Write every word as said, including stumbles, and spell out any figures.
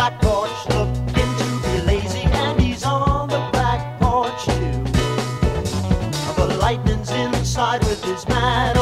back porch looking to be lazy, and he's on the back porch too. The lightning's inside with his man